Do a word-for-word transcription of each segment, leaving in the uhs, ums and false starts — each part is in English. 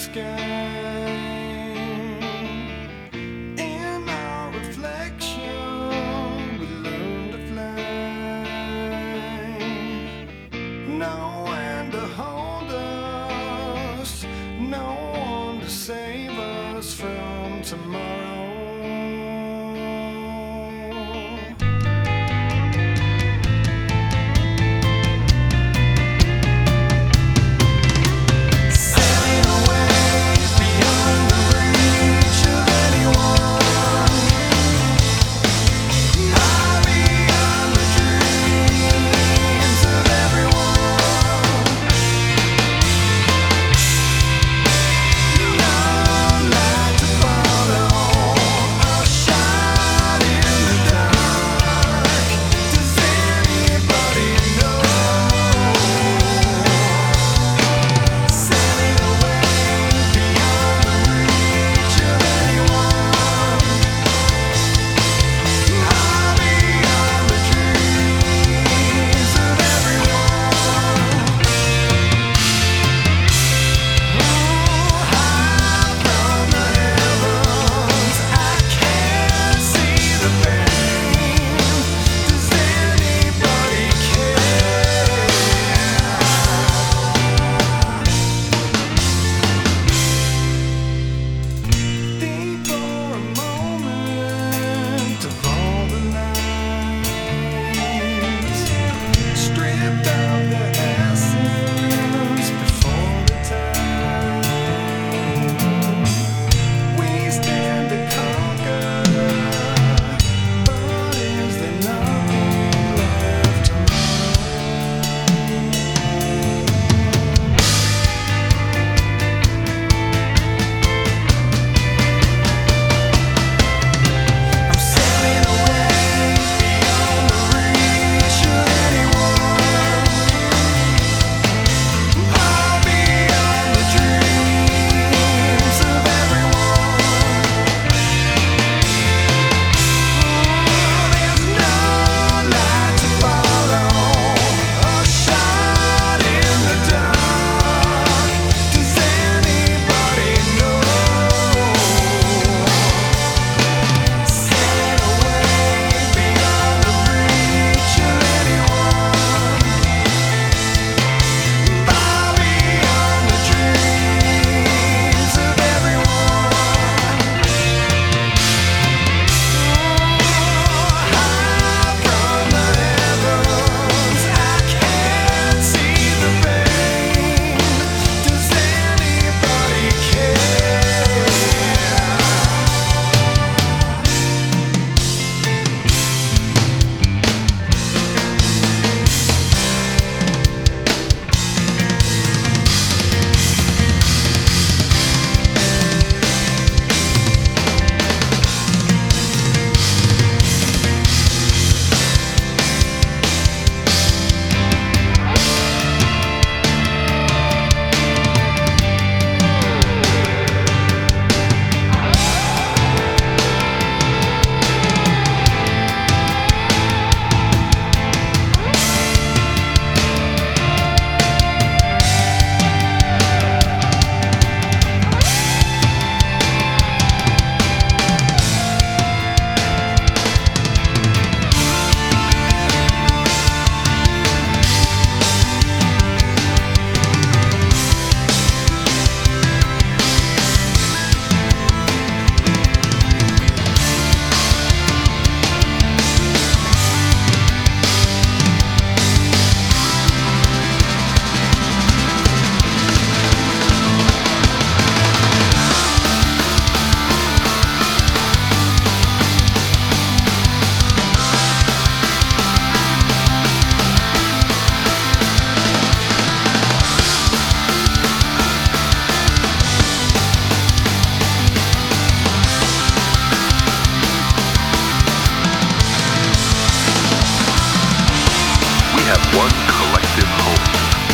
sky. In our reflection, we learn to fly. No one to hold us, no one to save us from tomorrow. one collective home,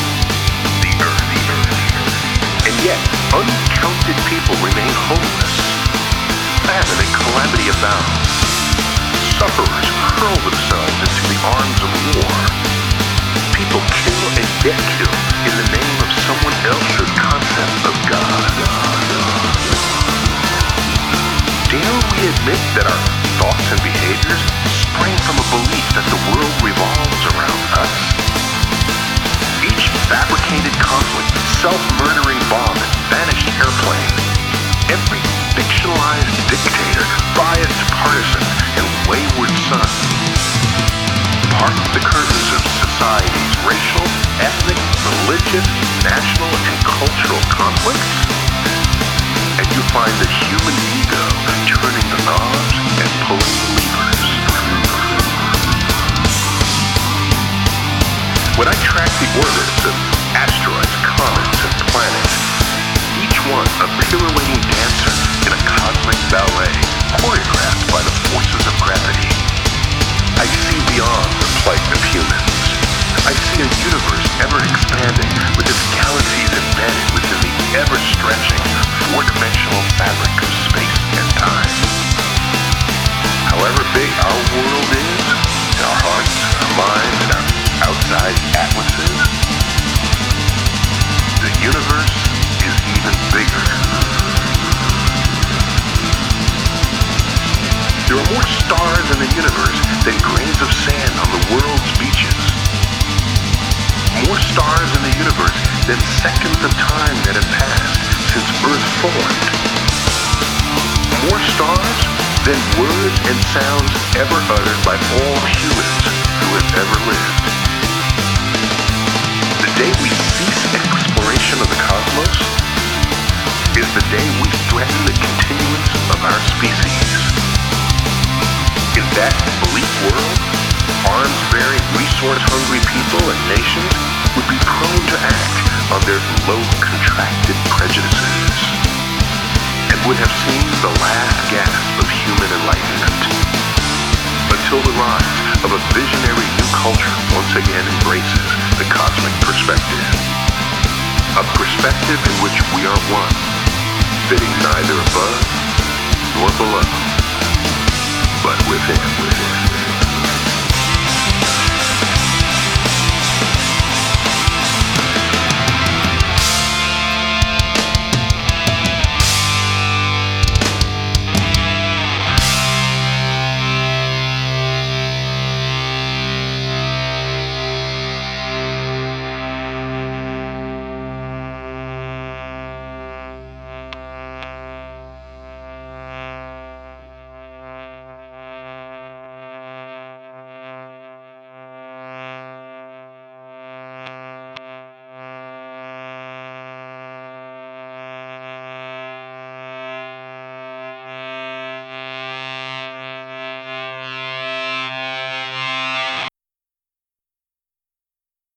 the earth. And yet, uncounted people remain homeless. Famine and calamity abound. Sufferers hurl themselves into the arms of war. People kill and get killed in the name of someone else's concept of God. admit that our thoughts and behaviors spring from a belief that the world revolves around us. Each fabricated conflict, self-murdering bomb, and vanished airplane, every fictionalized dictator, biased partisan, and wayward son, part the curtains of society's racial, ethnic, religious, national, and cultural conflicts, and you find the human ego turning the knobs and pulling the levers. When I track the orbits of asteroids, comets, and planets, each one a pirouetting dancer in a cosmic ballet choreographed by the forces of gravity, I see beyond the plight of humans. I see a universe ever expanding with its galaxies embedded within the ever-stretching four-dimensional fabric of space and time. However big our world is, our hearts, our minds, and our outside atlases, the universe is even bigger. There are more stars in the universe than grains of sand on the world's beaches. More stars in the universe than seconds of time that have passed since Earth formed. More stars than words and sounds ever uttered by all humans who have ever lived. The day we cease exploration of the cosmos is the day we threaten the continuance of our species. In that bleak world, arms-bearing, resource-hungry people and nations would be prone to act on their low, contracted prejudices and would have seen the last gasp of human enlightenment until the rise of a visionary new culture once again embraces the cosmic perspective. A perspective in which we are one, fitting neither above nor below, but within, within.